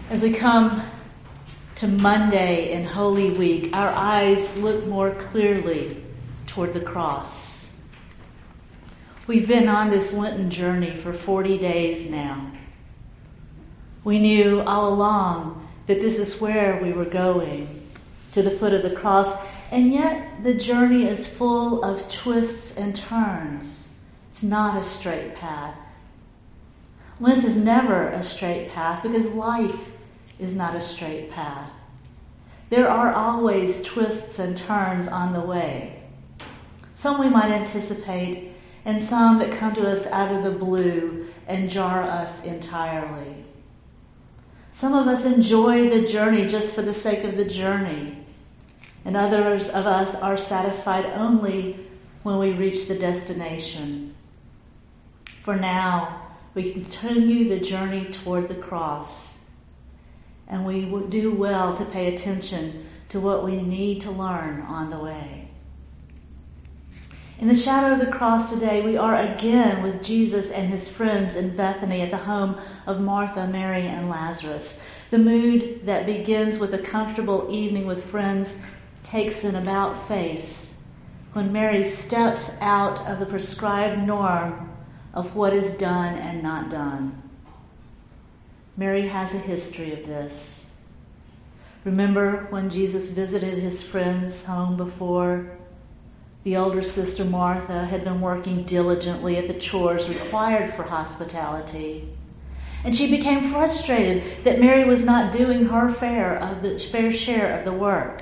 As we come to Monday in Holy Week, our eyes look more clearly toward the cross. We've been on this Lenten journey for 40 days now. We knew all along that this is where we were going, to the foot of the cross, and yet the journey is full of twists and turns. It's not a straight path. Lent is never a straight path because life is not a straight path. There are always twists and turns on the way. Some we might anticipate, and some that come to us out of the blue and jar us entirely. Some of us enjoy the journey just for the sake of the journey, and others of us are satisfied only when we reach the destination. For now, we continue the journey toward the cross, and we would do well to pay attention to what we need to learn on the way. In the shadow of the cross today, we are again with Jesus and his friends in Bethany at the home of Martha, Mary, and Lazarus. The mood that begins with a comfortable evening with friends takes an about face when Mary steps out of the prescribed norm of what is done and not done. Mary has a history of this. Remember when Jesus visited his friend's home before? The older sister Martha had been working diligently at the chores required for hospitality. And she became frustrated that Mary was not doing her fair share of the work.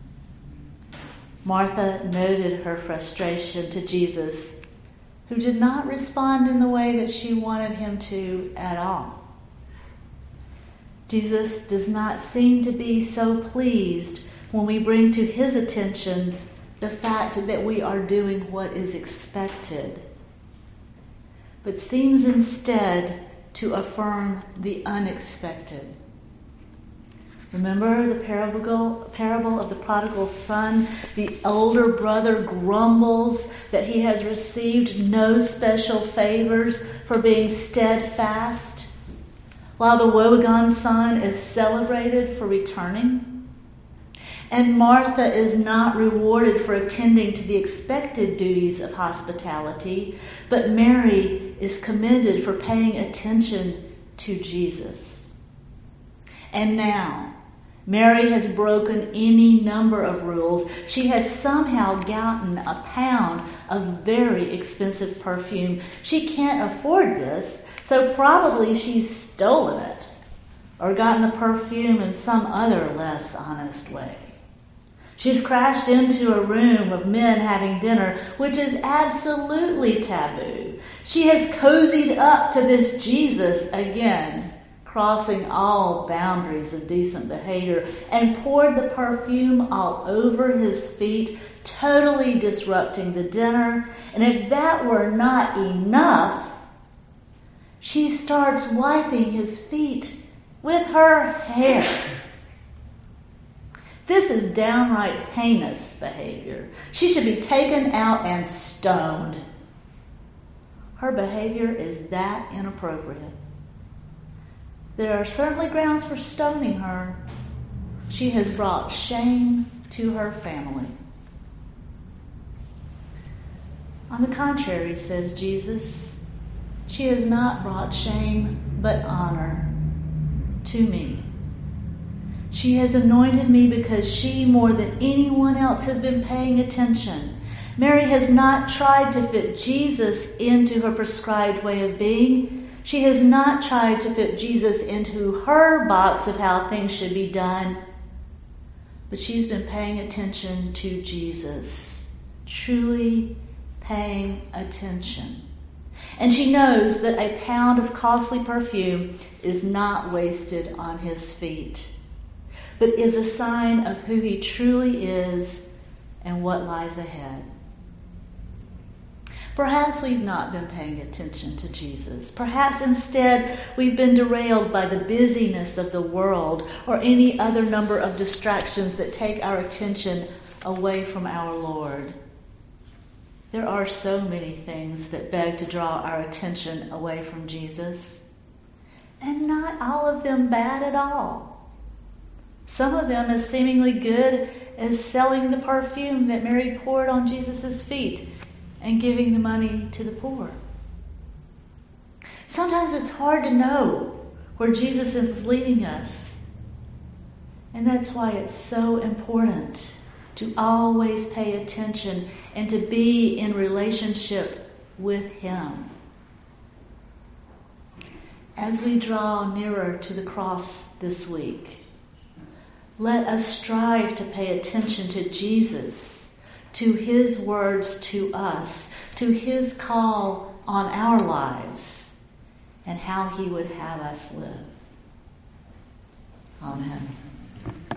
Martha noted her frustration to Jesus, who did not respond in the way that she wanted him to at all. Jesus does not seem to be so pleased when we bring to his attention the fact that we are doing what is expected, but seems instead to affirm the unexpected. Remember the parable of the prodigal son? The older brother grumbles that he has received no special favors for being steadfast, while the woebegone son is celebrated for returning. And Martha is not rewarded for attending to the expected duties of hospitality, but Mary is commended for paying attention to Jesus. And now, Mary has broken any number of rules. She has somehow gotten a pound of very expensive perfume. She can't afford this, so probably she's stolen it or gotten the perfume in some other less honest way. She's crashed into a room of men having dinner, which is absolutely taboo. She has cozied up to this Jesus again, crossing all boundaries of decent behavior, and poured the perfume all over his feet, totally disrupting the dinner. And if that were not enough, she starts wiping his feet with her hair. This is downright heinous behavior. She should be taken out and stoned. Her behavior is that inappropriate. There are certainly grounds for stoning her. She has brought shame to her family. On the contrary, says Jesus, she has not brought shame, but honor to me. She has anointed me because she, more than anyone else, has been paying attention. Mary has not tried to fit Jesus into her prescribed way of being. She has not tried to fit Jesus into her box of how things should be done. But she's been paying attention to Jesus. Truly paying attention. And she knows that a pound of costly perfume is not wasted on his feet, but is a sign of who he truly is and what lies ahead. Perhaps we've not been paying attention to Jesus. Perhaps instead we've been derailed by the busyness of the world or any other number of distractions that take our attention away from our Lord. There are so many things that beg to draw our attention away from Jesus. and not all of them bad at all. Some of them as seemingly good as selling the perfume that Mary poured on Jesus' feet and giving the money to the poor. Sometimes it's hard to know where Jesus is leading us. And that's why it's so important to always pay attention and to be in relationship with Him. As we draw nearer to the cross this week, let us strive to pay attention to Jesus, to His words to us, to His call on our lives, and how He would have us live. Amen.